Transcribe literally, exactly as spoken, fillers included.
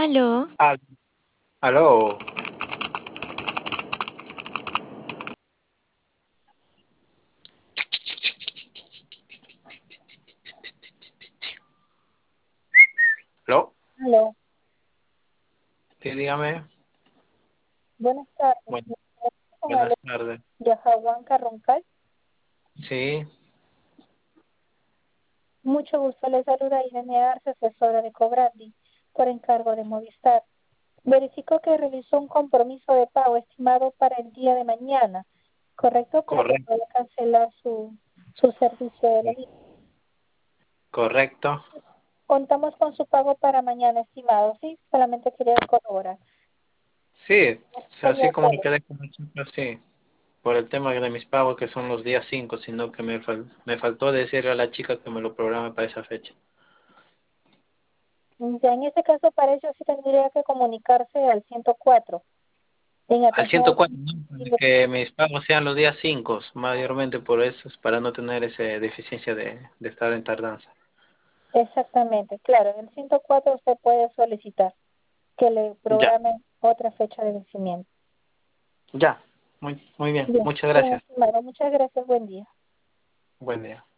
Aló, Al- Aló, aló, Aló, sí, dígame. buenas tardes. Bueno, Con Ale buenas tardes. Yajaguán Carroncal. Sí, Mucho gusto, le saluda Irene Arce, asesora de Cobrandi, por encargo de Movistar. Verifico que realizó un compromiso de pago estimado para el día de mañana, ¿correcto? Para que correcto, pueda cancelar su, su servicio de la línea. correcto. Contamos con su pago para mañana, estimado, ¿sí? Solamente quería corroborar. Sí, o sea, así Sería como todo. me quedé con el chico, sí, por el tema de mis pagos que son los días cinco, sino que me, fal- me faltó decirle a la chica que me lo programe para esa fecha. Ya en este caso, para ello sí tendría que comunicarse al ciento cuatro en Al atención ciento cuatro, al... ¿no? Para que mis pagos sean los días cinco, mayormente por eso, para no tener esa deficiencia de, de estar en tardanza. Exactamente, claro, en el ciento cuatro usted puede solicitar que le Ya, programen otra fecha de vencimiento. ya, muy, muy bien, Bien, muchas bien, gracias. estimado, muchas gracias, buen día. Buen día.